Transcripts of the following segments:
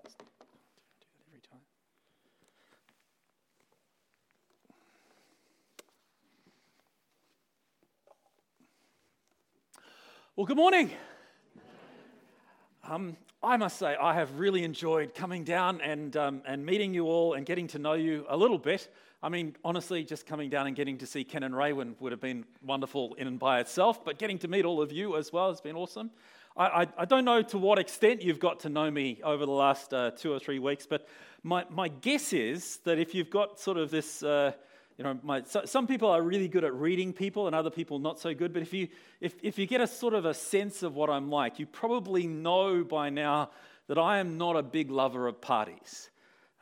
Do that every time. Well, good morning. I must say I have really enjoyed coming down and meeting you all and getting to know you a little bit. I mean, honestly, just coming down and getting to see Ken and Raywin would have been wonderful in and by itself, but getting to meet all of you as well has been awesome. I don't know to what extent you've got to know me over the last 2 or 3 weeks, but my guess is that if you've got sort of this, some people are really good at reading people and other people not so good, but if you get a sort of a sense of what I'm like, you probably know by now that I am not a big lover of parties.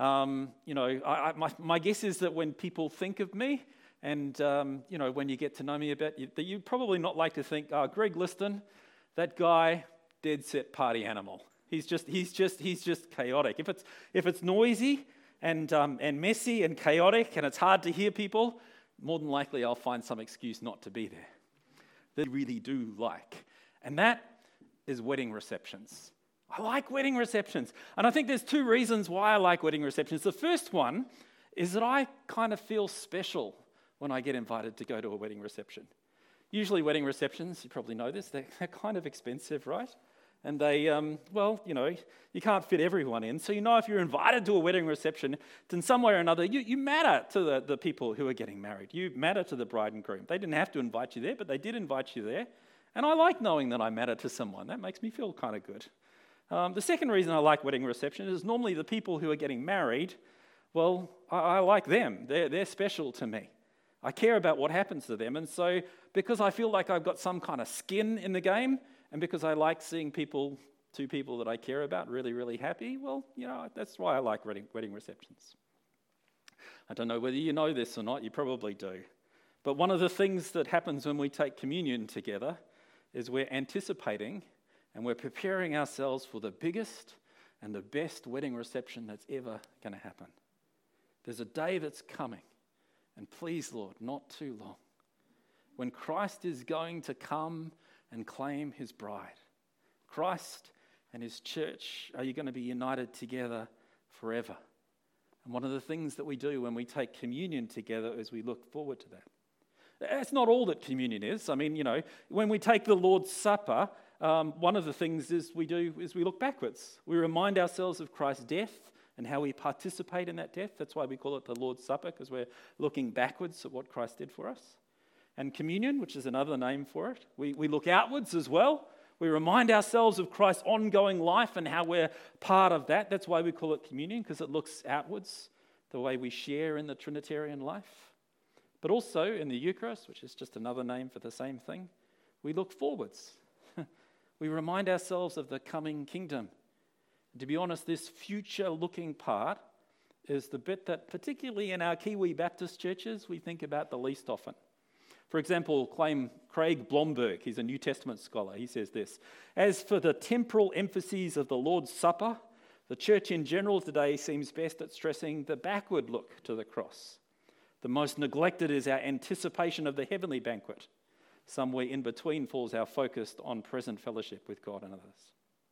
My guess is that when people think of me, and when you get to know me a bit, that you'd probably not like to think, Greg Liston, that guy, dead set party animal. He's just chaotic. If it's noisy and messy and chaotic and it's hard to hear people, more than likely I'll find some excuse not to be there. That I really do like, and that is wedding receptions. I like wedding receptions. And I think there's 2 reasons why I like wedding receptions. The first one is that I kind of feel special when I get invited to go to a wedding reception. Usually wedding receptions, you probably know this, they're kind of expensive, right? And they, you can't fit everyone in. So if you're invited to a wedding reception, in some way or another, you matter to the people who are getting married. You matter to the bride and groom. They didn't have to invite you there, but they did invite you there. And I like knowing that I matter to someone. That makes me feel kind of good. The second reason I like wedding receptions is normally the people who are getting married, well, I like them. They're special to me. I care about what happens to them. And so because I feel like I've got some kind of skin in the game, and because I like seeing 2 people that I care about really, really happy, well, that's why I like wedding receptions. I don't know whether you know this or not, you probably do. But one of the things that happens when we take communion together is we're anticipating and we're preparing ourselves for the biggest and the best wedding reception that's ever going to happen. There's a day that's coming, and please, Lord, not too long, when Christ is going to come and claim his bride. Christ and his church are going to be united together forever. And one of the things that we do when we take communion together is we look forward to that. That's not all that communion is. I mean, when we take the Lord's Supper, one of the things we do is we look backwards. We remind ourselves of Christ's death and how we participate in that death. That's why we call it the Lord's Supper, because we're looking backwards at what Christ did for us. And communion, which is another name for it, we look outwards as well. We remind ourselves of Christ's ongoing life and how we're part of that. That's why we call it communion, because it looks outwards, the way we share in the Trinitarian life. But also in the Eucharist, which is just another name for the same thing, we look forwards. We remind ourselves of the coming kingdom. To be honest, this future-looking part is the bit that, particularly in our Kiwi Baptist churches, we think about the least often. For example, Craig Blomberg, he's a New Testament scholar, he says this: as for the temporal emphases of the Lord's Supper, the church in general today seems best at stressing the backward look to the cross. The most neglected is our anticipation of the heavenly banquet. Somewhere in between falls our focus on present fellowship with God and others.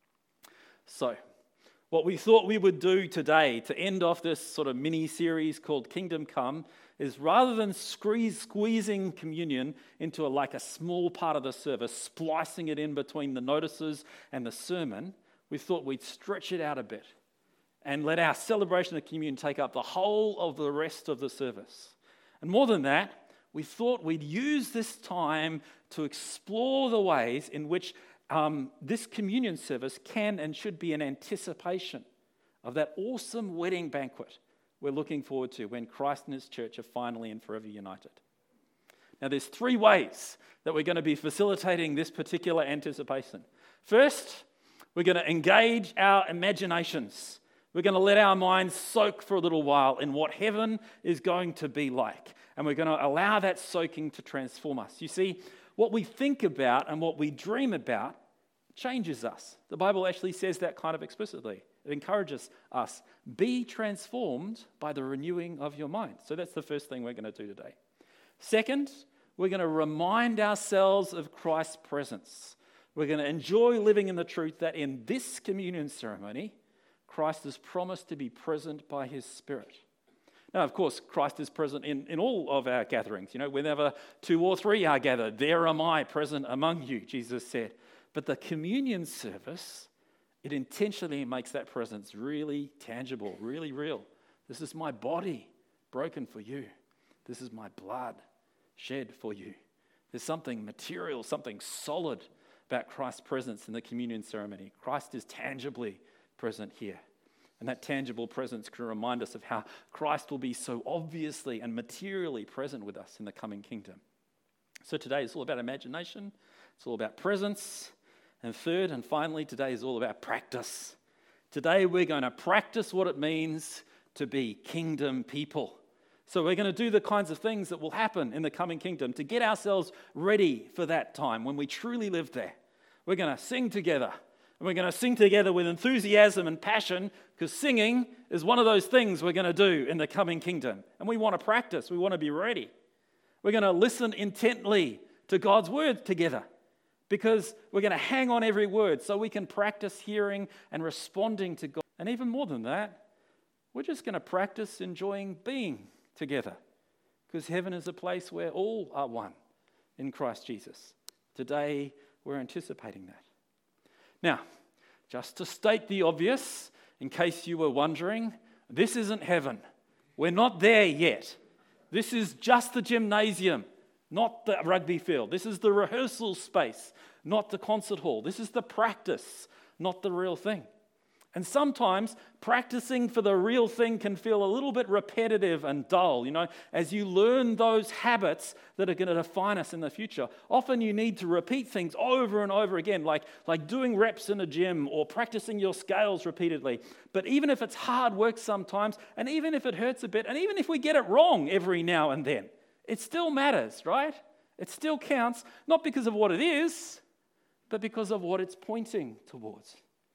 So, what we thought we would do today to end off this sort of mini-series called Kingdom Come is, rather than squeezing communion into a small part of the service, splicing it in between the notices and the sermon, we thought we'd stretch it out a bit and let our celebration of communion take up the whole of the rest of the service. And more than that, we thought we'd use this time to explore the ways in which this communion service can and should be an anticipation of that awesome wedding banquet we're looking forward to when Christ and his church are finally and forever united. Now, there's 3 ways that we're going to be facilitating this particular anticipation. First, we're going to engage our imaginations. We're going to let our minds soak for a little while in what heaven is going to be like. And we're going to allow that soaking to transform us. You see, what we think about and what we dream about changes us. The Bible actually says that kind of explicitly. It encourages us, be transformed by the renewing of your mind. So that's the first thing we're going to do today. Second, we're going to remind ourselves of Christ's presence. We're going to enjoy living in the truth that in this communion ceremony, Christ has promised to be present by his Spirit. Now, of course, Christ is present in all of our gatherings. Whenever 2 or 3 are gathered, there am I present among you, Jesus said. But the communion service, it intentionally makes that presence really tangible, really real. This is my body broken for you. This is my blood shed for you. There's something material, something solid about Christ's presence in the communion ceremony. Christ is tangibly present here. And that tangible presence can remind us of how Christ will be so obviously and materially present with us in the coming kingdom. So today is all about imagination. It's all about presence. And third and finally, today is all about practice. Today we're going to practice what it means to be kingdom people. So we're going to do the kinds of things that will happen in the coming kingdom to get ourselves ready for that time when we truly live there. We're going to sing together. And we're going to sing together with enthusiasm and passion, because singing is one of those things we're going to do in the coming kingdom. And we want to practice. We want to be ready. We're going to listen intently to God's word together, because we're going to hang on every word so we can practice hearing and responding to God. And even more than that, we're just going to practice enjoying being together, because heaven is a place where all are one in Christ Jesus. Today, we're anticipating that. Now, just to state the obvious, in case you were wondering, this isn't heaven. We're not there yet. This is just the gymnasium, not the rugby field. This is the rehearsal space, not the concert hall. This is the practice, not the real thing. And sometimes practicing for the real thing can feel a little bit repetitive and dull, as you learn those habits that are going to define us in the future. Often you need to repeat things over and over again, like doing reps in a gym or practicing your scales repeatedly. But even if it's hard work sometimes, and even if it hurts a bit, and even if we get it wrong every now and then, it still matters, right? It still counts, not because of what it is, but because of what it's pointing towards.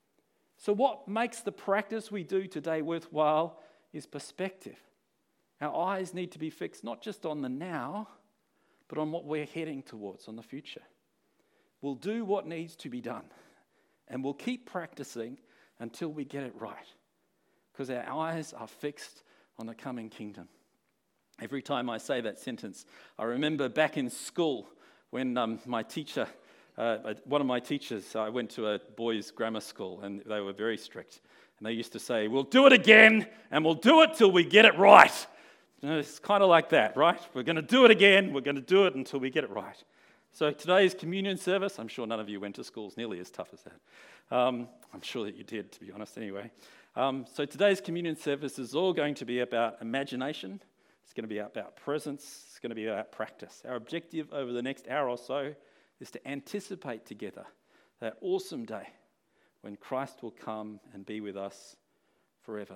So what makes the practice we do today worthwhile is perspective. Our eyes need to be fixed not just on the now, but on what we're heading towards, on the future. We'll do what needs to be done, and we'll keep practicing until we get it right, because our eyes are fixed on the coming kingdom. Every time I say that sentence, I remember back in school when my teacher... one of my teachers, I went to a boys' grammar school, and they were very strict. And they used to say, we'll do it again, and we'll do it till we get it right. It's kind of like that, right? We're going to do it again, we're going to do it until we get it right. So today's communion service, I'm sure none of you went to schools nearly as tough as that. I'm sure that you did, to be honest, anyway. So today's communion service is all going to be about imagination. It's going to be about presence. It's going to be about practice. Our objective over the next hour or so is to anticipate together that awesome day when Christ will come and be with us forever.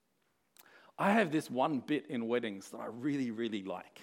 I have this one bit in weddings that I really, really like.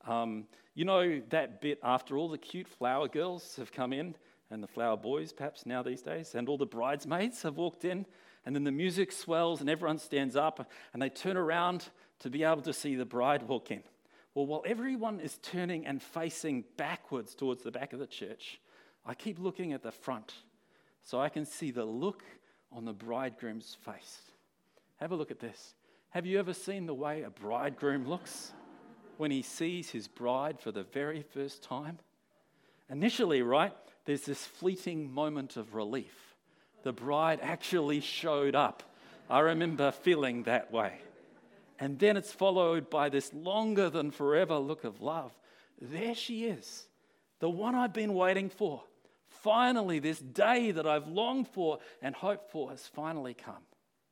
That bit after all the cute flower girls have come in, and the flower boys perhaps now these days, and all the bridesmaids have walked in, and then the music swells and everyone stands up and they turn around to be able to see the bride walk in. Well, while everyone is turning and facing backwards towards the back of the church, I keep looking at the front so I can see the look on the bridegroom's face. Have a look at this. Have you ever seen the way a bridegroom looks when he sees his bride for the very first time? Initially, right, there's this fleeting moment of relief. The bride actually showed up. I remember feeling that way. And then it's followed by this longer than forever look of love. There she is, the one I've been waiting for. Finally, this day that I've longed for and hoped for has finally come.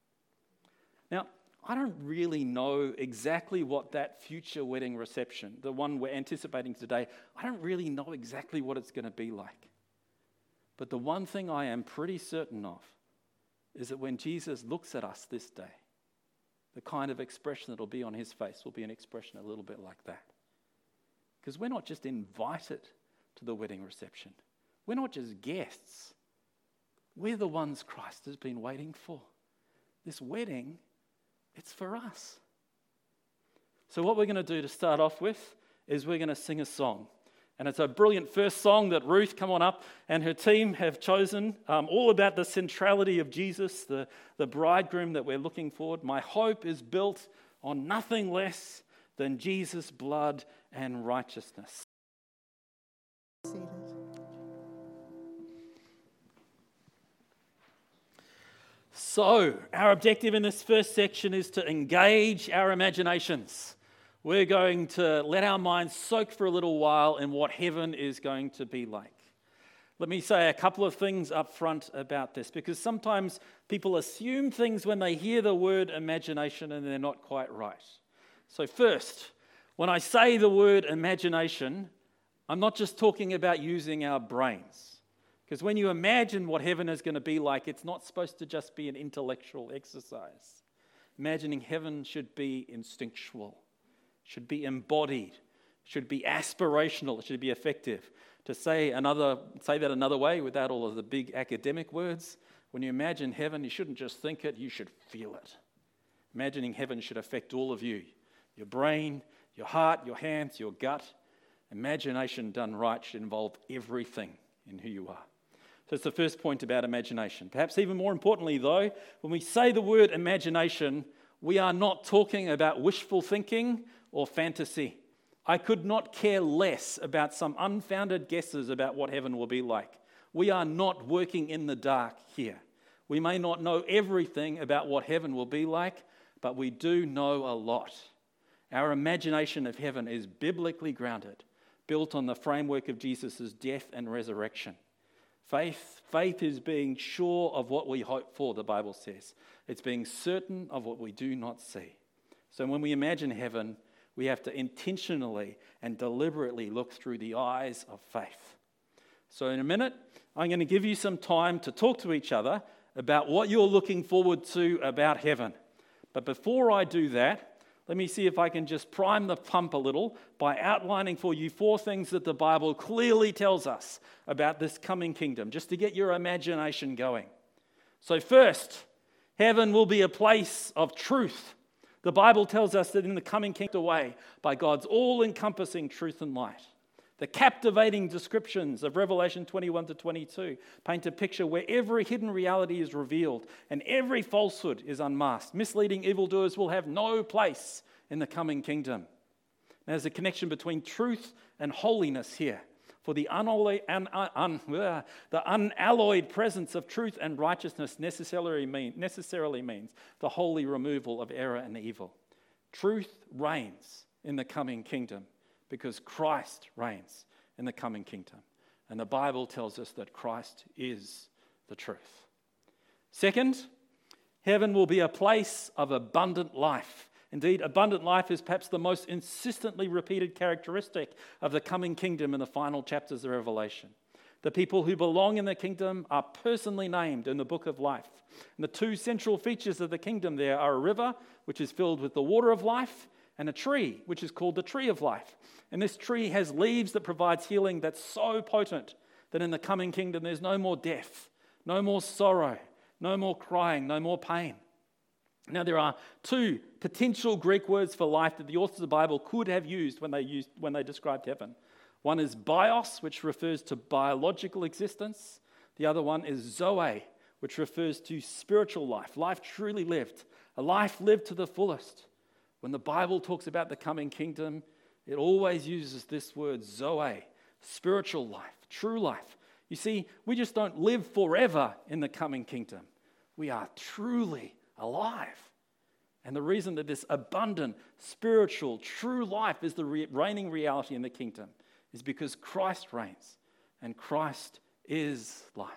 Now, I don't really know exactly what that future wedding reception, the one we're anticipating today, I don't really know exactly what it's going to be like. But the one thing I am pretty certain of is that when Jesus looks at us this day, the kind of expression that will be on his face will be an expression a little bit like that. Because we're not just invited to the wedding reception. We're not just guests. We're the ones Christ has been waiting for. This wedding, it's for us. So what we're going to do to start off with is we're going to sing a song. And it's a brilliant first song that Ruth, come on up, and her team have chosen, all about the centrality of Jesus, the bridegroom that we're looking forward. My hope is built on nothing less than Jesus' blood and righteousness. So, our objective in this first section is to engage our imaginations. We're going to let our minds soak for a little while in what heaven is going to be like. Let me say a couple of things up front about this, because sometimes people assume things when they hear the word imagination and they're not quite right. So first, when I say the word imagination, I'm not just talking about using our brains. Because when you imagine what heaven is going to be like, it's not supposed to just be an intellectual exercise. Imagining heaven should be instinctual, should be embodied, should be aspirational, it should be effective. To say that another way without all of the big academic words, when you imagine heaven, you shouldn't just think it, you should feel it. Imagining heaven should affect all of you, your brain, your heart, your hands, your gut. Imagination done right should involve everything in who you are. So it's the first point about imagination. Perhaps even more importantly, though, when we say the word imagination, we are not talking about wishful thinking or fantasy. I could not care less about some unfounded guesses about what heaven will be like. We are not working in the dark here. We may not know everything about what heaven will be like, but we do know a lot. Our imagination of heaven is biblically grounded, built on the framework of Jesus' death and resurrection. Faith is being sure of what we hope for, the Bible says. It's being certain of what we do not see. So when we imagine heaven, we have to intentionally and deliberately look through the eyes of faith. So in a minute, I'm going to give you some time to talk to each other about what you're looking forward to about heaven. But before I do that, let me see if I can just prime the pump a little by outlining for you 4 things that the Bible clearly tells us about this coming kingdom, just to get your imagination going. So first, heaven will be a place of truth. The Bible tells us that in the coming kingdom way by God's all-encompassing truth and light. The captivating descriptions of Revelation 21 to 22 paint a picture where every hidden reality is revealed and every falsehood is unmasked. Misleading evildoers will have no place in the coming kingdom. There's a connection between truth and holiness here. For the unalloyed presence of truth and righteousness necessarily means the holy removal of error and evil. Truth reigns in the coming kingdom because Christ reigns in the coming kingdom. And the Bible tells us that Christ is the truth. Second, heaven will be a place of abundant life. Indeed, abundant life is perhaps the most insistently repeated characteristic of the coming kingdom in the final chapters of Revelation. The people who belong in the kingdom are personally named in the book of life. And the 2 central features of the kingdom there are a river, which is filled with the water of life, and a tree, which is called the tree of life. And this tree has leaves that provides healing that's so potent that in the coming kingdom there's no more death, no more sorrow, no more crying, no more pain. Now, there are 2 potential Greek words for life that the authors of the Bible could have used when they described heaven. One is bios, which refers to biological existence. The other one is zoe, which refers to spiritual life truly lived, a life lived to the fullest. When the Bible talks about the coming kingdom, it always uses this word zoe, spiritual life, true life. You see, we just don't live forever in the coming kingdom. We are truly alive. And the reason that this abundant, spiritual, true life is the reigning reality in the kingdom is because Christ reigns and Christ is life.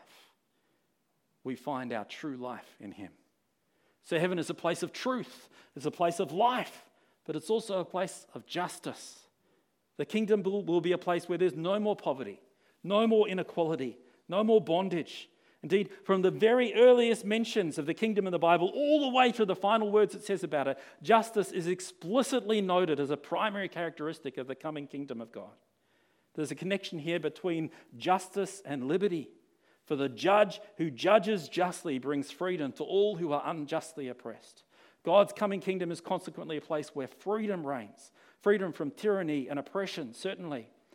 We find our true life in him. So heaven is a place of truth, it's a place of life, but it's also a place of justice. The kingdom will be a place where there's no more poverty, no more inequality, no more bondage. Indeed, from the very earliest mentions of the kingdom in the Bible all the way to the final words it says about it, justice is explicitly noted as a primary characteristic of the coming kingdom of God. There's a connection here between justice and liberty. For the judge who judges justly brings freedom to all who are unjustly oppressed. God's coming kingdom is consequently a place where freedom reigns. Freedom from tyranny and oppression, certainly,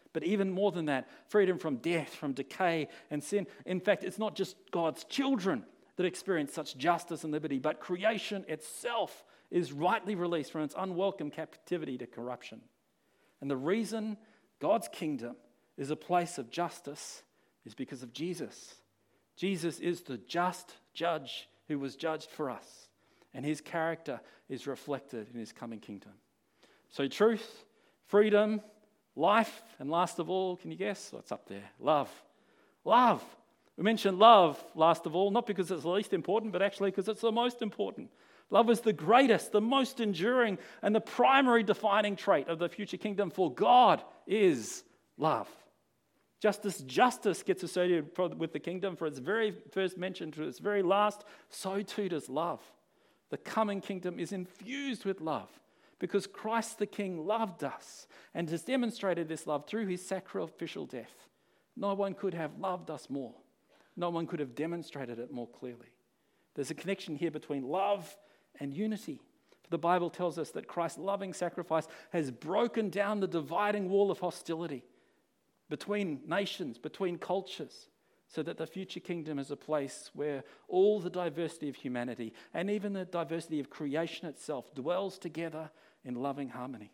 But even more than that, freedom from death, from decay and sin. In fact, it's not just God's children that experience such justice and liberty, but creation itself is rightly released from its unwelcome captivity to corruption. And the reason God's kingdom is a place of justice is because of Jesus. Jesus is the just judge who was judged for us, and his character is reflected in his coming kingdom. So truth, freedom, life, and last of all, can you guess what's up there? Love. Love. We mentioned love last of all, not because it's the least important, but actually because it's the most important. Love is the greatest, the most enduring, and the primary defining trait of the future kingdom, for God is love. Just as justice gets associated with the kingdom for its very first mention to its very last, so too does love. The coming kingdom is infused with love because Christ the King loved us and has demonstrated this love through his sacrificial death. No one could have loved us more. No one could have demonstrated it more clearly. There's a connection here between love and unity. The Bible tells us that Christ's loving sacrifice has broken down the dividing wall of hostility between nations, between cultures, so that the future kingdom is a place where all the diversity of humanity and even the diversity of creation itself dwells together in loving harmony.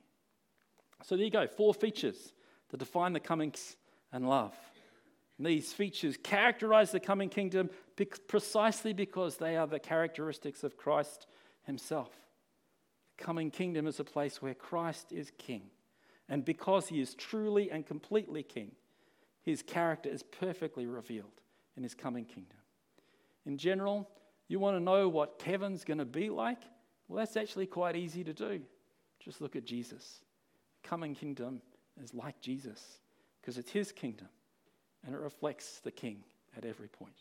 So there you go, 4 features that define the coming and love. And these features characterize the coming kingdom precisely because they are the characteristics of Christ himself. The coming kingdom is a place where Christ is king. And because he is truly and completely king, his character is perfectly revealed in his coming kingdom. In general, you want to know what heaven's going to be like? Well, that's actually quite easy to do. Just look at Jesus. The coming kingdom is like Jesus because it's his kingdom and it reflects the king at every point.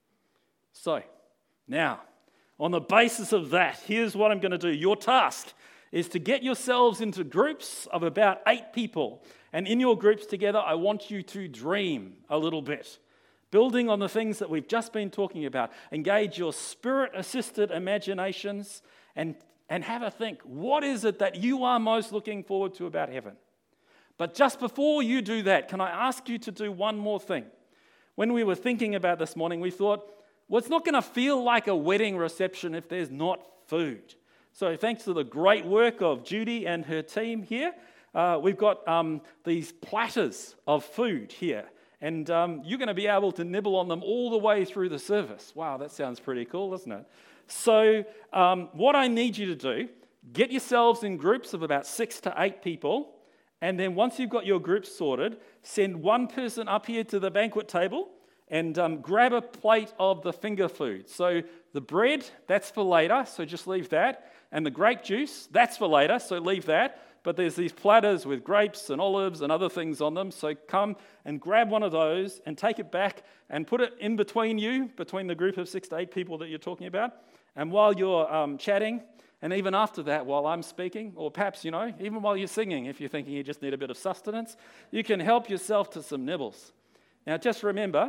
So, now, on the basis of that, here's what I'm going to do. Your task is to get yourselves into groups of about 8 people. And in your groups together, I want you to dream a little bit. Building on the things that we've just been talking about. Engage your spirit-assisted imaginations and have a think. What is it that you are most looking forward to about heaven? But just before you do that, can I ask you to do one more thing? When we were thinking about this morning, we thought, well, it's not going to feel like a wedding reception if there's not food. So thanks to the great work of Judy and her team here, we've got these platters of food here. And you're going to be able to nibble on them all the way through the service. Wow, that sounds pretty cool, doesn't it? So what I need you to do, get yourselves in groups of about 6 to 8 people. And then once you've got your groups sorted, send one person up here to the banquet table and grab a plate of the finger food. So the bread, that's for later, so just leave that. And the grape juice, that's for later, so leave that. But there's these platters with grapes and olives and other things on them. So come and grab one of those and take it back and put it in between you, between the group of 6 to 8 people that you're talking about. And while you're chatting, and even after that, while I'm speaking, or perhaps, even while you're singing, if you're thinking you just need a bit of sustenance, you can help yourself to some nibbles. Now, just remember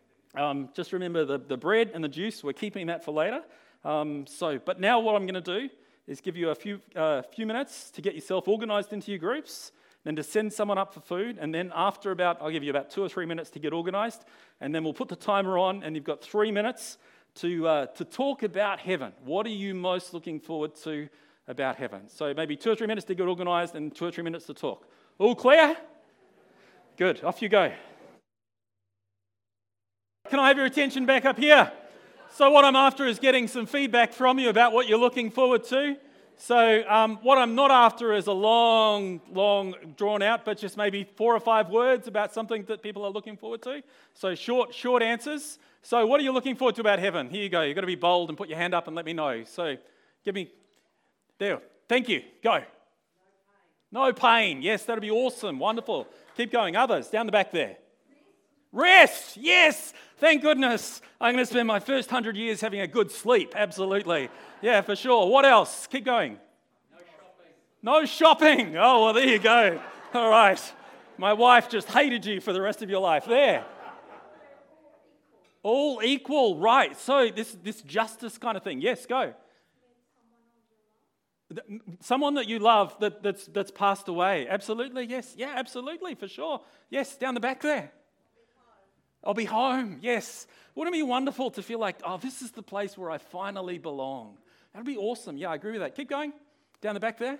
the bread and the juice, we're keeping that for later. But now what I'm going to do is give you a few minutes to get yourself organised into your groups, then to send someone up for food, and then I'll give you about 2 or 3 minutes to get organised, and then we'll put the timer on, and you've got 3 minutes to talk about heaven. What are you most looking forward to about heaven? So maybe 2 or 3 minutes to get organised and 2 or 3 minutes to talk. All clear? Good, off you go. Can I have your attention back up here? So what I'm after is getting some feedback from you about what you're looking forward to. So what I'm not after is a long, drawn out, but just maybe 4 or 5 words about something that people are looking forward to. So short answers. So what are you looking forward to about heaven? Here you go. You've got to be bold and put your hand up and let me know. So there. Thank you. Go. No pain. Yes, that'll be awesome. Wonderful. Keep going. Others, down the back there. Rest. Yes. Thank goodness. I'm going to spend my first 100 years having a good sleep. Absolutely. Yeah, for sure. What else? Keep going. No shopping. Oh, well, there you go. All right. My wife just hated you for the rest of your life. There. All equal. Right. So this justice kind of thing. Yes, go. Someone that you love that's passed away. Absolutely, yes. Yeah, absolutely, for sure. Yes, down the back there. I'll be home, yes. Wouldn't it be wonderful to feel like, oh, this is the place where I finally belong? That'd be awesome. Yeah, I agree with that. Keep going. Down the back there.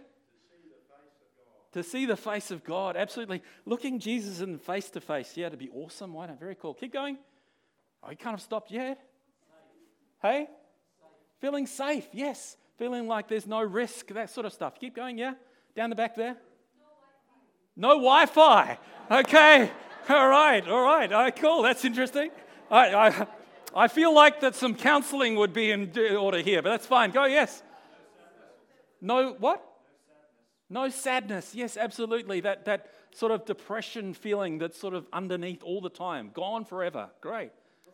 To see the face of God, absolutely. Looking Jesus in face to face. Yeah, to be awesome. Why not? Very cool. Keep going. Oh, you can't have stopped yet. Hey? Feeling safe, yes. Feeling like there's no risk, that sort of stuff. Keep going, yeah? Down the back there? No Wi-Fi. Okay. All right. Cool. That's interesting. I feel like that some counseling would be in order here, but that's fine. Go, yes. No what? No sadness. Yes, absolutely. That sort of depression feeling that's sort of underneath all the time. Gone forever. Great.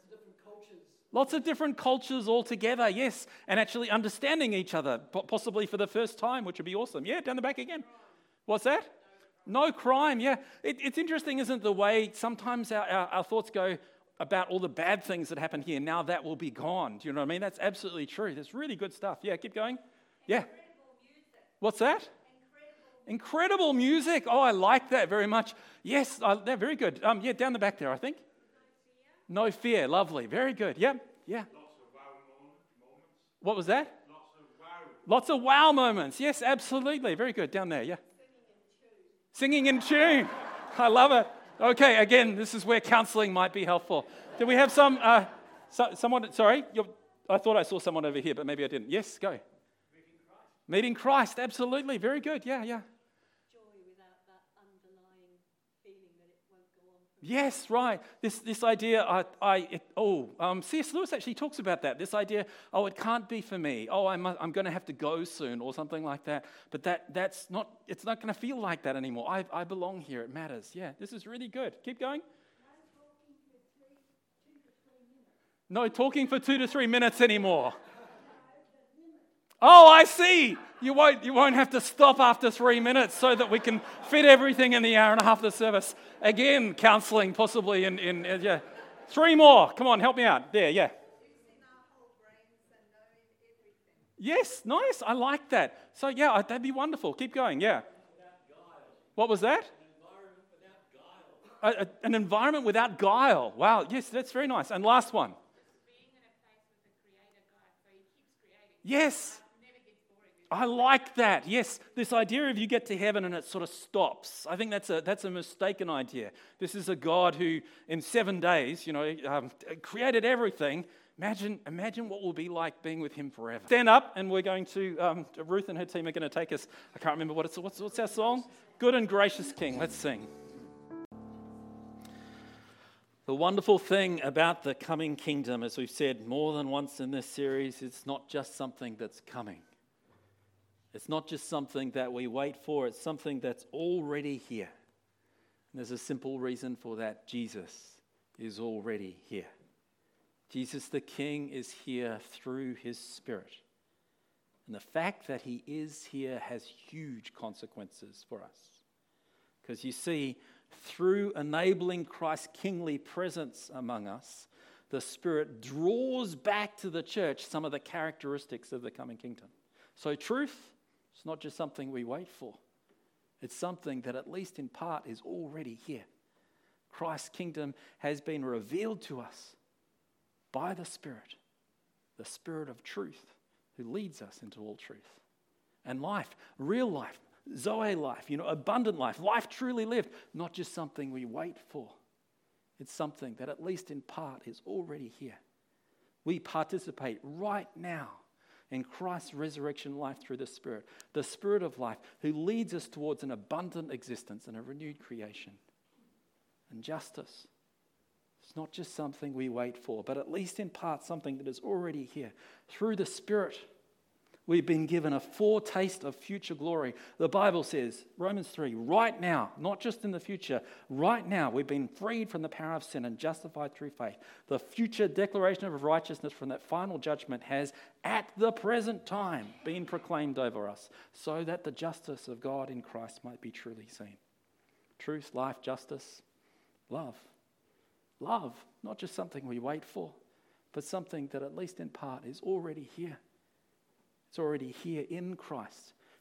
Lots of different cultures all together, yes, and actually understanding each other, possibly for the first time, which would be awesome. Yeah, down the back again. What's that? No crime, yeah. It's interesting, isn't it, the way sometimes our thoughts go about all the bad things that happen here. Now that will be gone. Do you know what I mean? That's absolutely true. That's really good stuff. Yeah, keep going. Yeah. What's that? Incredible music. Oh, I like that very much. Yes, they're very good. Yeah, down the back there, I think. No fear, lovely, very good. Yep, yeah. Lots of wow moments. What was that? Lots of wow moments. Yes, absolutely, very good. Down there, yeah. Singing in tune. I love it. Okay, again, this is where counselling might be helpful. Do we have someone? Sorry, I thought I saw someone over here, but maybe I didn't. Yes, go. Meeting Christ, absolutely, very good. Yeah. Joy without that underlying feeling that it won't go on. Yes, right. This idea, C.S. Lewis actually talks about that. This idea, it can't be for me. I'm going to have to go soon, or something like that. But that's not. It's not going to feel like that anymore. I belong here. It matters. Yeah, this is really good. Keep going. No talking for 2 to 3 minutes anymore. Oh, I see. You won't have to stop after 3 minutes so that we can fit everything in the hour and a half of the service. Again, counselling possibly in 3 more. Come on, help me out. There, yeah. Yes, nice. I like that. So yeah, that'd be wonderful. Keep going. Yeah. What was that? An environment without guile. Wow. Yes, that's very nice. And last one. Yes. I like that. Yes, this idea of you get to heaven and it sort of stops. I think that's a mistaken idea. This is a God who, in 7 days, created everything. Imagine what will be like being with Him forever. Stand up, and we're going to. Ruth and her team are going to take us. I can't remember what's our song. Good and Gracious King. Let's sing. The wonderful thing about the coming kingdom, as we've said more than once in this series, it's not just something that's coming. It's not just something that we wait for, it's something that's already here. And there's a simple reason for that. Jesus is already here. Jesus the King is here through His Spirit. And the fact that He is here has huge consequences for us. Because you see, through enabling Christ's kingly presence among us, the Spirit draws back to the church some of the characteristics of the coming kingdom. So truth, it's not just something we wait for. It's something that, at least in part, is already here. Christ's kingdom has been revealed to us by the Spirit of truth, who leads us into all truth. And life, real life, Zoe life, abundant life truly lived, not just something we wait for. It's something that, at least in part, is already here. We participate right now in Christ's resurrection life through the Spirit of life, who leads us towards an abundant existence and a renewed creation. And justice, it's not just something we wait for, but at least in part something that is already here. Through the Spirit, we've been given a foretaste of future glory. The Bible says, Romans 3, right now, not just in the future, right now, we've been freed from the power of sin and justified through faith. The future declaration of righteousness from that final judgment has, at the present time, been proclaimed over us, so that the justice of God in Christ might be truly seen. Truth, life, justice, love. Love, not just something we wait for, but something that, at least in part, is already here. It's already here in Christ.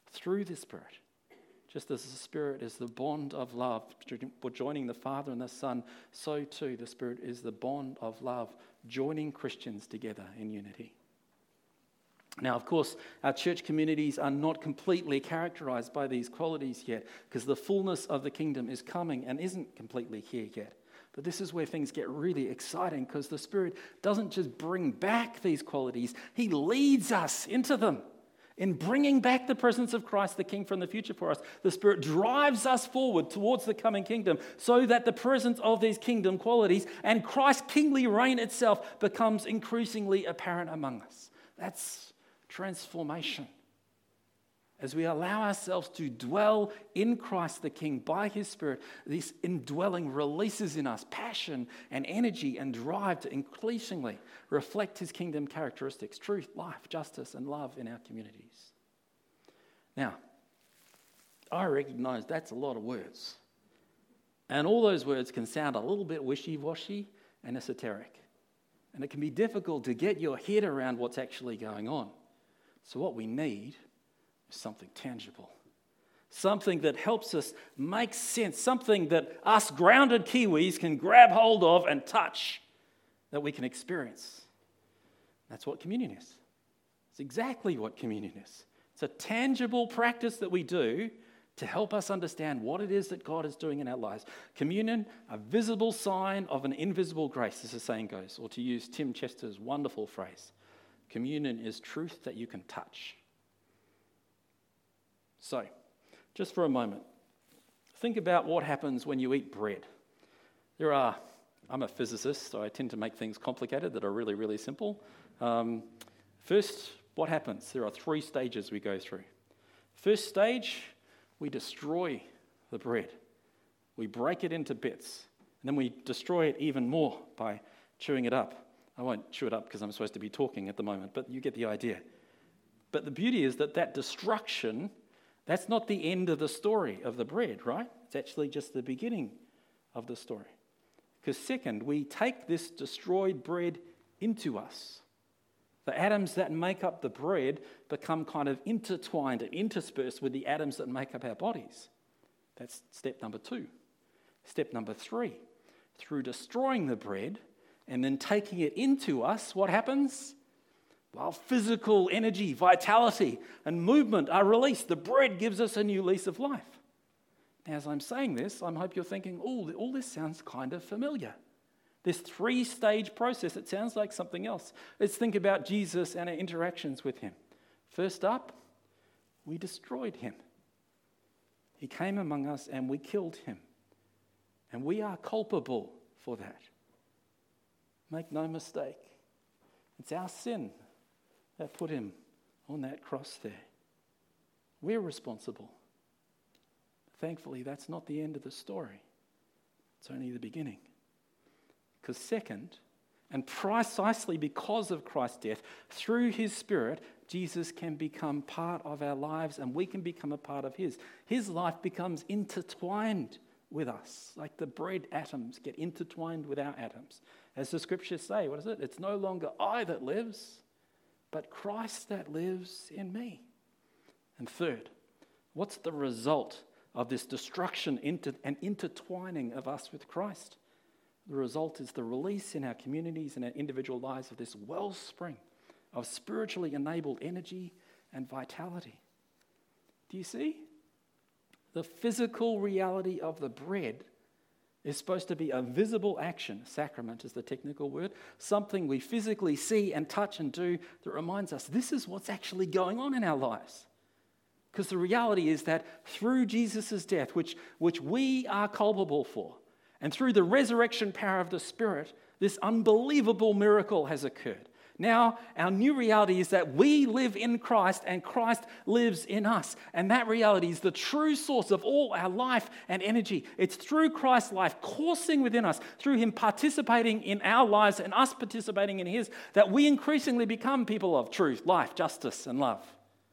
through the Spirit. Just as the Spirit is the bond of love, joining the Father and the Son, so too the Spirit is the bond of love, joining Christians together in unity. Now, of course, our church communities are not completely characterized by these qualities yet, because the fullness of the kingdom is coming and isn't completely here yet. But this is where things get really exciting, because the Spirit doesn't just bring back these qualities, He leads us into them. In bringing back the presence of Christ the King from the future for us, the Spirit drives us forward towards the coming kingdom so that the presence of these kingdom qualities and Christ's kingly reign itself becomes increasingly apparent among us. That's transformation. As we allow ourselves to dwell in Christ the King by His Spirit, this indwelling releases in us passion and energy and drive to increasingly reflect His kingdom characteristics, truth, life, justice, and love in our communities. Now, I recognize that's a lot of words. And all those words can sound a little bit wishy-washy and esoteric. And it can be difficult to get your head around what's actually going on. So what we need is something tangible, something that helps us make sense, something that us grounded Kiwis can grab hold of and touch, that we can experience. That's what communion is. It's exactly what communion is. It's a tangible practice that we do to help us understand what it is that God is doing in our lives. Communion, a visible sign of an invisible grace, as the saying goes, or to use Tim Chester's wonderful phrase, communion is truth that you can touch. So, just for a moment, think about what happens when you eat bread. I'm a physicist, so I tend to make things complicated that are really, really simple. First, what happens? There are 3 stages we go through. First stage, we destroy the bread. We break it into bits, and then we destroy it even more by chewing it up. I won't chew it up because I'm supposed to be talking at the moment, but you get the idea. But the beauty is that destruction, that's not the end of the story of the bread, right? It's actually just the beginning of the story. Because second, we take this destroyed bread into us. The atoms that make up the bread become kind of intertwined and interspersed with the atoms that make up our bodies. That's step number 2. Step number 3, through destroying the bread and then taking it into us, what happens? While physical energy, vitality, and movement are released, the bread gives us a new lease of life. Now, as I'm saying this, I hope you're thinking, all this sounds kind of familiar. This 3-stage process, it sounds like something else. Let's think about Jesus and our interactions with Him. First up, we destroyed Him. He came among us and we killed Him. And we are culpable for that. Make no mistake. It's our sin that put Him on that cross there. We're responsible. Thankfully, that's not the end of the story. It's only the beginning. Because second, and precisely because of Christ's death, through His Spirit, Jesus can become part of our lives and we can become a part of His. His life becomes intertwined with us, like the bread atoms get intertwined with our atoms. As the scriptures say, what is it? It's no longer I that lives, but Christ that lives in me. And third, what's the result of this destruction and intertwining of us with Christ? The result is the release in our communities and our individual lives of this wellspring of spiritually enabled energy and vitality. Do you see? The physical reality of the bread is supposed to be a visible action. Sacrament is the technical word. Something we physically see and touch and do that reminds us this is what's actually going on in our lives. Because the reality is that through Jesus' death, which we are culpable for, and through the resurrection power of the Spirit, this unbelievable miracle has occurred. Now, our new reality is that we live in Christ and Christ lives in us. And that reality is the true source of all our life and energy. It's through Christ's life coursing within us, through Him participating in our lives and us participating in His, that we increasingly become people of truth, life, justice, and love.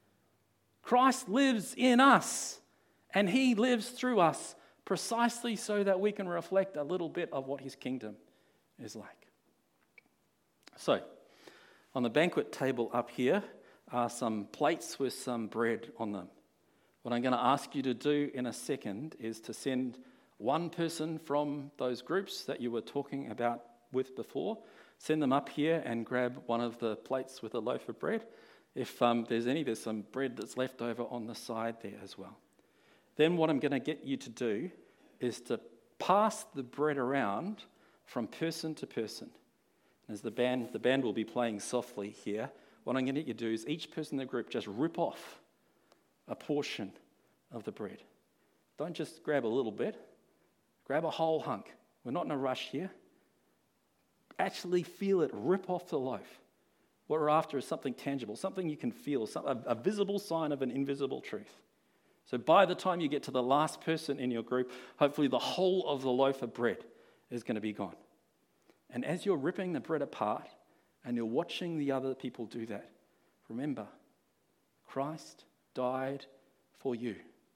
Christ lives in us and He lives through us precisely so that we can reflect a little bit of what His kingdom is like. So, on the banquet table up here are some plates with some bread on them. What I'm going to ask you to do in a second is to send one person from those groups that you were talking about with before, send them up here and grab one of the plates with a loaf of bread. If there's some bread that's left over on the side there as well. Then what I'm going to get you to do is to pass the bread around from person to person. As the band will be playing softly here, what I'm going to get you to do is each person in the group just rip off a portion of the bread. Don't just grab a little bit, grab a whole hunk. We're not in a rush here. Actually feel it rip off the loaf. What we're after is something tangible, something you can feel, a visible sign of an invisible truth. So by the time you get to the last person in your group, hopefully the whole of the loaf of bread is going to be gone. And as you're ripping the bread apart and you're watching the other people do that, remember, Christ died for you.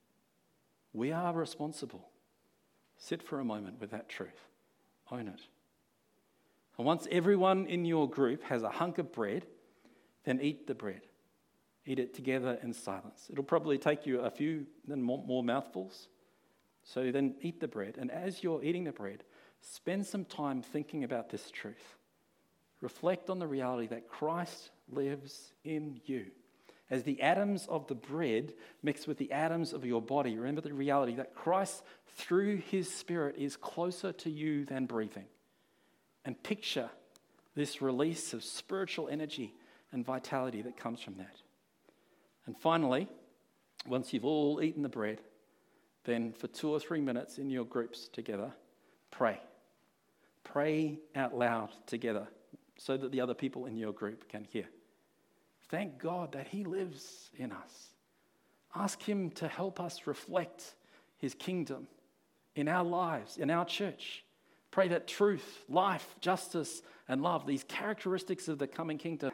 We are responsible. Sit for a moment with that truth. Own it. And once everyone in your group has a hunk of bread, then eat the bread. Eat it together in silence. It'll probably take you a few more mouthfuls. So then eat the bread. And as you're eating the bread, spend some time thinking about this truth. Reflect on the reality that Christ lives in you. As the atoms of the bread mix with the atoms of your body, remember the reality that Christ, through his Spirit, is closer to you than breathing. And picture this release of spiritual energy and vitality that comes from that. And finally, once you've all eaten the bread, then for 2 or 3 minutes in your groups together, pray. Pray out loud together so that the other people in your group can hear. Thank God that he lives in us. Ask him to help us reflect his kingdom in our lives, in our church. Pray that truth, life, justice, and love, these characteristics of the coming kingdom.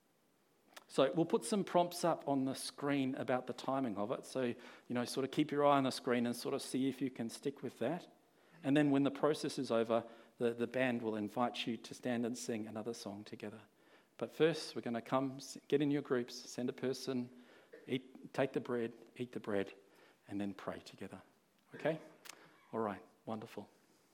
So we'll put some prompts up on the screen about the timing of it. So, sort of keep your eye on the screen and sort of see if you can stick with that. And then when the process is over, the band will invite you to stand and sing another song together. But first, we're going to come, get in your groups, send a person, take the bread, eat the bread, and then pray together. Okay? All right. Wonderful.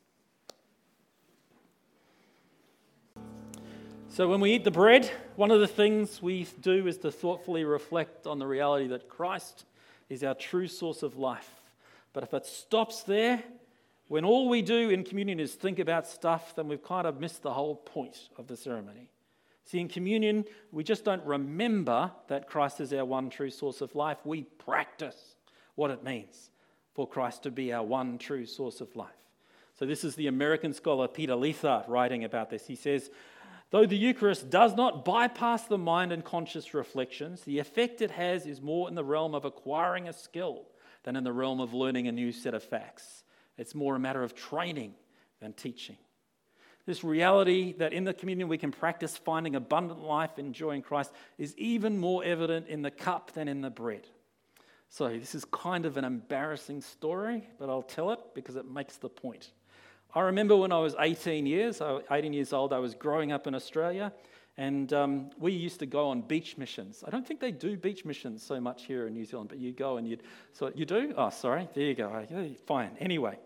So when we eat the bread, one of the things we do is to thoughtfully reflect on the reality that Christ is our true source of life. But if it stops there, when all we do in communion is think about stuff, then we've kind of missed the whole point of the ceremony. See, in communion, we just don't remember that Christ is our one true source of life. We practice what it means for Christ to be our one true source of life. So this is the American scholar Peter Leithart writing about this. He says, though the Eucharist does not bypass the mind and conscious reflections, the effect it has is more in the realm of acquiring a skill than in the realm of learning a new set of facts. It's more a matter of training than teaching. This reality that in the communion we can practice finding abundant life and joy in Christ is even more evident in the cup than in the bread. So this is kind of an embarrassing story, but I'll tell it because it makes the point. I remember when I was 18 years old, I was growing up in Australia, and we used to go on beach missions. I don't think they do beach missions so much here in New Zealand, but you go and you do? Oh, sorry, there you go. Fine. Anyway,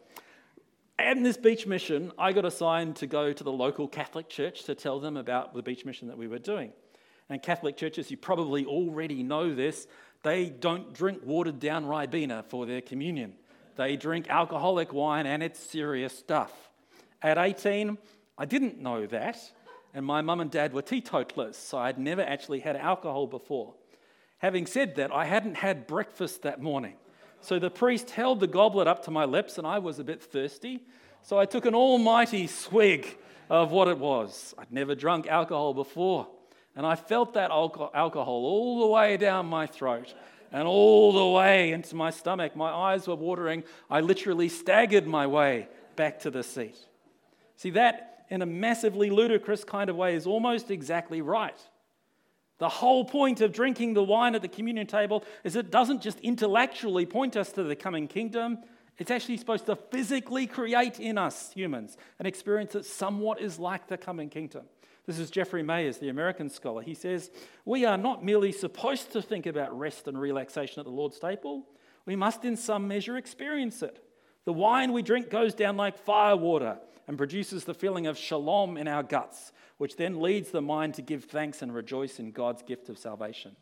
in this beach mission, I got assigned to go to the local Catholic church to tell them about the beach mission that we were doing. And Catholic churches, you probably already know this, they don't drink watered down Ribena for their communion. They drink alcoholic wine, and it's serious stuff. At 18, I didn't know that, and my mum and dad were teetotalers, so I'd never actually had alcohol before. Having said that, I hadn't had breakfast that morning. So the priest held the goblet up to my lips, and I was a bit thirsty, so I took an almighty swig of what it was. I'd never drunk alcohol before, and I felt that alcohol all the way down my throat and all the way into my stomach. My eyes were watering. I literally staggered my way back to the seat. See, that, in a massively ludicrous kind of way, is almost exactly right. The whole point of drinking the wine at the communion table is it doesn't just intellectually point us to the coming kingdom. It's actually supposed to physically create in us, humans, an experience that somewhat is like the coming kingdom. This is Jeffrey Mayers, the American scholar. He says, we are not merely supposed to think about rest and relaxation at the Lord's table. we must in some measure experience it. The wine we drink goes down like firewater and produces the feeling of shalom in our guts, which then leads the mind to give thanks and rejoice in God's gift of salvation.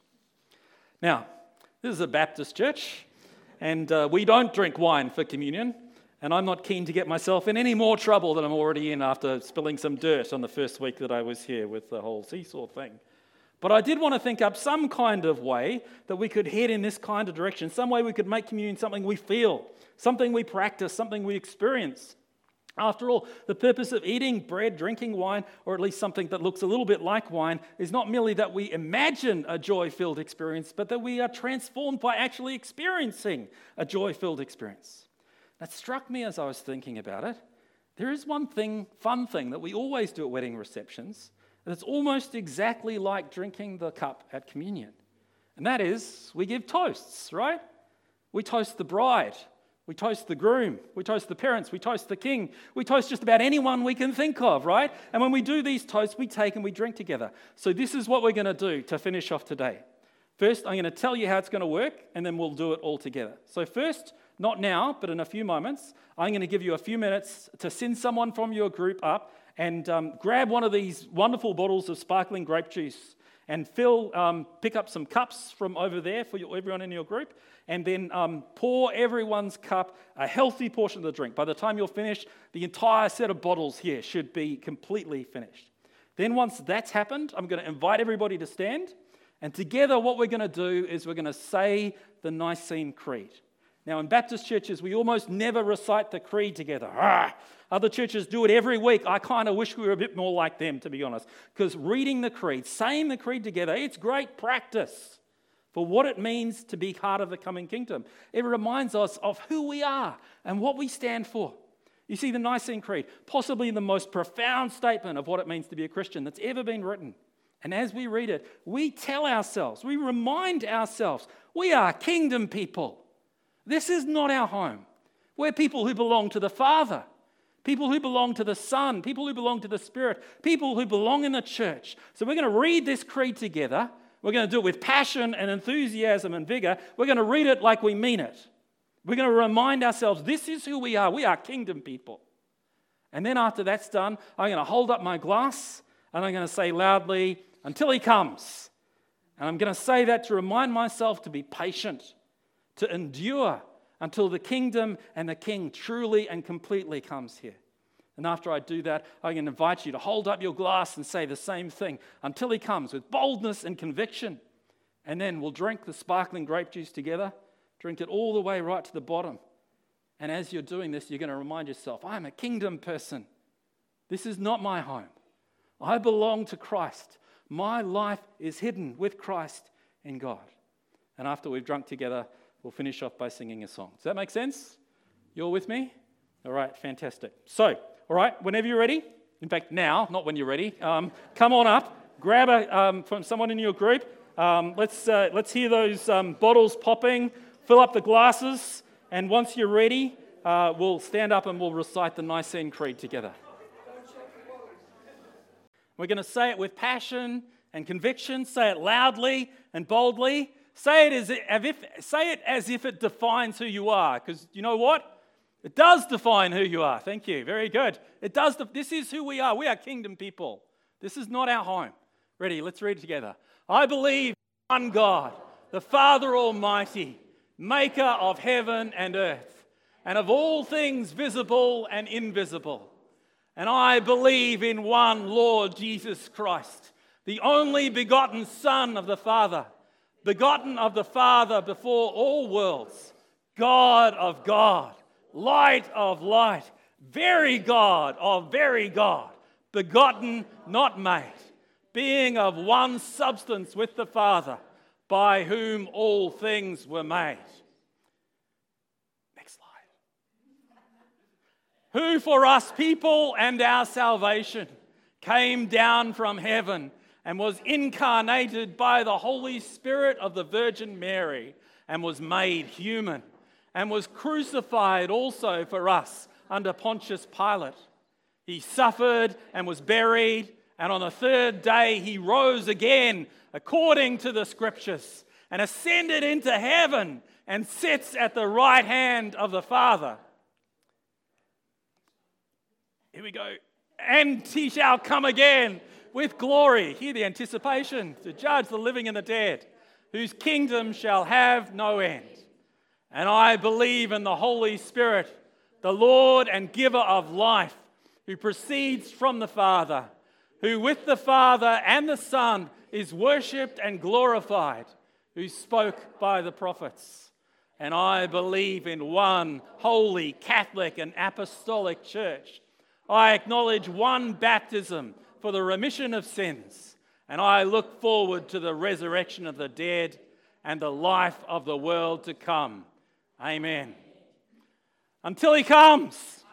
Now, this is a Baptist church, and we don't drink wine for communion, and I'm not keen to get myself in any more trouble than I'm already in after spilling some dirt on the first week that I was here with the whole seesaw thing. But I did want to think up some kind of way that we could head in this kind of direction, some way we could make communion something we feel, something we practice, something we experience. After all, the purpose of eating bread, drinking wine, or at least something that looks a little bit like wine, is not merely that we imagine a joy-filled experience, but that we are transformed by actually experiencing a joy-filled experience. That struck me as I was thinking about it. There is one thing, fun thing, that we always do at wedding receptions, and it's almost exactly like drinking the cup at communion. And that is, we give toasts, right? We toast the bride. We toast the groom, we toast the parents, we toast the king, we toast just about anyone we can think of, right? And when we do these toasts, we take and we drink together. So this is what we're going to do to finish off today. First, I'm going to tell you how it's going to work, and then we'll do it all together. So first, not now, but in a few moments, I'm going to give you a few minutes to send someone from your group up and grab one of these wonderful bottles of sparkling grape juice and pick up some cups from over there for everyone in your group, and then pour everyone's cup a healthy portion of the drink. By the time you're finished, the entire set of bottles here should be completely finished. Then once that's happened, I'm going to invite everybody to stand, and together what we're going to do is we're going to say the Nicene Creed. Now in Baptist churches, we almost never recite the creed together. Other churches do it every week. I kind of wish we were a bit more like them, to be honest, because reading the creed, saying the creed together, it's great practice for what it means to be part of the coming kingdom. It reminds us of who we are and what we stand for. You see, the Nicene Creed, possibly the most profound statement of what it means to be a Christian that's ever been written. And as we read it, we tell ourselves, we remind ourselves, we are kingdom people. This is not our home. We're people who belong to the Father, people who belong to the Son, people who belong to the Spirit, people who belong in the church. So we're going to read this creed together. We're going to do it with passion and enthusiasm and vigor. We're going to read it like we mean it. We're going to remind ourselves, this is who we are. We are kingdom people. And then after that's done, I'm going to hold up my glass and I'm going to say loudly, until he comes. And I'm going to say that to remind myself to be patient, to endure until the kingdom and the king truly and completely comes here. And after I do that, I can invite you to hold up your glass and say the same thing until he comes with boldness and conviction. And then we'll drink the sparkling grape juice together, drink it all the way right to the bottom. And as you're doing this, you're going to remind yourself, I'm a kingdom person. This is not my home. I belong to Christ. My life is hidden with Christ in God. And after we've drunk together, we'll finish off by singing a song. Does that make sense? You're with me? All right, fantastic. So, all right, whenever you're ready, in fact now, not when you're ready, come on up, grab from someone in your group. Let's hear those bottles popping, fill up the glasses, and once you're ready, we'll stand up and we'll recite the Nicene Creed together. We're going to say it with passion and conviction, say it loudly and boldly. Say it as if it defines who you are, because you know what? It does define who you are. Thank you. Very good. It does. This is who we are. We are kingdom people. This is not our home. Ready? Let's read it together. I believe in one God, the Father Almighty, maker of heaven and earth, and of all things visible and invisible. And I believe in one Lord Jesus Christ, the only begotten Son of the Father, begotten of the Father before all worlds, God of God, light of light, very God of very God, begotten, not made, being of one substance with the Father, by whom all things were made. Next slide. Who for us people and our salvation came down from heaven and was incarnated by the Holy Spirit of the Virgin Mary and was made human and was crucified also for us under Pontius Pilate. He suffered and was buried, and on the third day he rose again according to the Scriptures and ascended into heaven and sits at the right hand of the Father. Here we go. And he shall come again with glory. Hear the anticipation, to judge the living and the dead, whose kingdom shall have no end. And I believe in the Holy Spirit, the Lord and giver of life, who proceeds from the Father, who with the Father and the Son is worshipped and glorified, who spoke by the prophets. And I believe in one holy, Catholic and Apostolic Church. I acknowledge one baptism for the remission of sins, and I look forward to the resurrection of the dead and the life of the world to come. Amen. Until he comes.